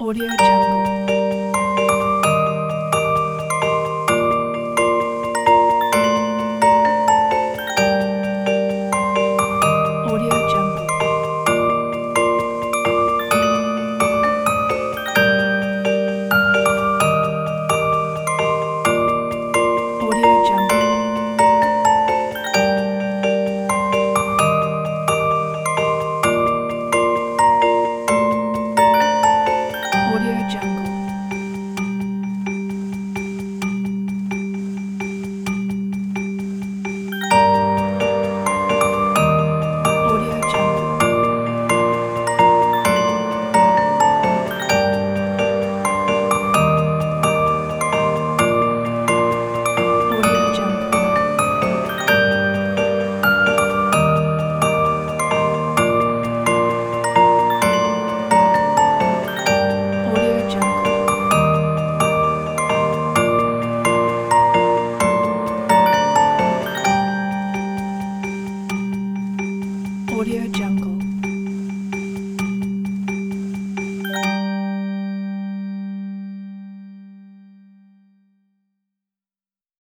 Audio Jungle. Audio Jungle. Audio Jungle. Audio Jungle. Audio Jungle. Audio Jungle. Audio Jungle. Audio Jungle.